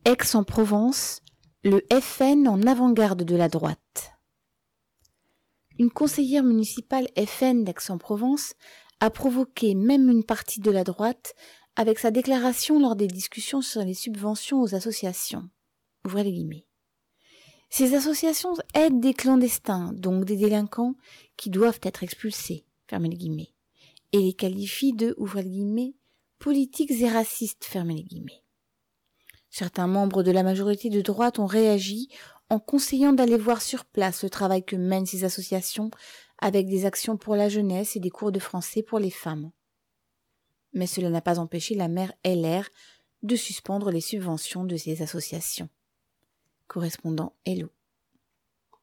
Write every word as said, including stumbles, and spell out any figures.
Aix-en-Provence, le F N en avant-garde de la droite. Une conseillère municipale F N d'Aix-en-Provence a provoqué même une partie de la droite avec sa déclaration lors des discussions sur les subventions aux associations. Ouvrez les guillemets. Ces associations aident des clandestins, donc des délinquants, qui doivent être expulsés, fermez les guillemets, et les qualifient de, ouvrez les guillemets, politiques et racistes, fermez les guillemets. Certains membres de la majorité de droite ont réagi en conseillant d'aller voir sur place le travail que mènent ces associations avec des actions pour la jeunesse et des cours de français pour les femmes. Mais cela n'a pas empêché la maire L R de suspendre les subventions de ces associations. Correspondant Hello.